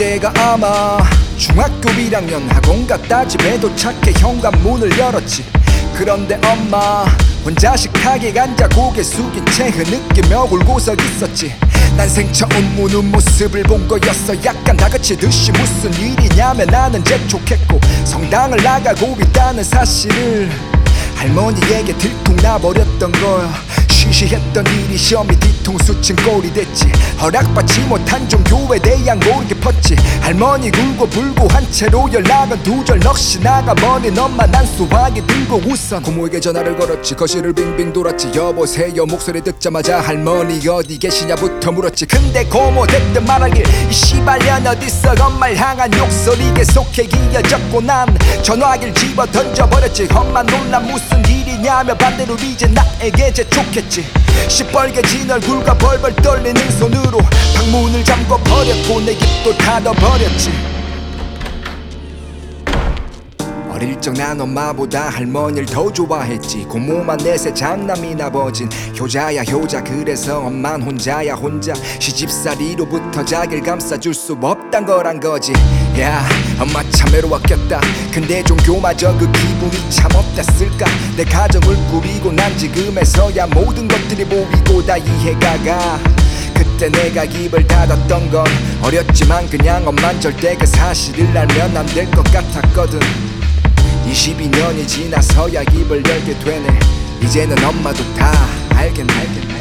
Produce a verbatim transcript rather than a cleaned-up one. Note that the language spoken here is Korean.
그때가 아마 중학교 일 학년 학원 갔다 집에 도착해 현관문을 열었지. 그런데 엄마 혼자 식탁에 앉아 고개 숙인 채 흐느끼며 울고서 있었지. 난 생처음 우는 모습을 본 거였어. 약간 다그치듯이 무슨 일이냐며 나는 재촉했고 성당을 나가고 있다는 사실을 할머니에게 들통나버렸던 거야. 시시했던 일이 시험이 뒤통수 친 꼴이 됐지. 허락받지 못한 종교에 대한 고를 깊었지. 할머니 울고 불고 한 채로 연락은 두절 넋이 나가버린 엄마 난 수화기 들고 우선 고모에게 전화를 걸었지. 거실을 빙빙 돌았지. 여보세요 목소리 듣자마자 할머니 어디 계시냐부터 물었지. 근데 고모 됐든 말하길 이 씨발년 어딨어. 엄마를 향한 욕설이 계속해 이어졌고 난 전화기를 집어 던져버렸지. 엄마 놀라 무슨 일이냐며 반대로 이제 나에게 재촉했지. 시뻘개진 얼굴과 벌벌 떨리는 손으로 방문을 잠궈버렸고 내 입도 닫아버렸지. 어릴 적 난 엄마보다 할머니를 더 좋아했지. 고모만 넷의 장남이나 버진 효자야 효자. 그래서 엄만 혼자야 혼자. 시집살이로부터 자기를 감싸줄 수 없단 거란 거지. 야 엄마 참 외로웠겠다. 근데 종교마저 그 기분이 참 어땠을까. 내 가정을 꾸리고 난 지금에서야 모든 것들이 보이고 다 이해가 가. 그때 내가 입을 닫았던 건 어렸지만 그냥 엄만 절대 그 사실을 알면 안 될 것 같았거든. 이십이 년이 지나서야 입을 열게 되네. 이제는 엄마도 다 알긴 알겠네.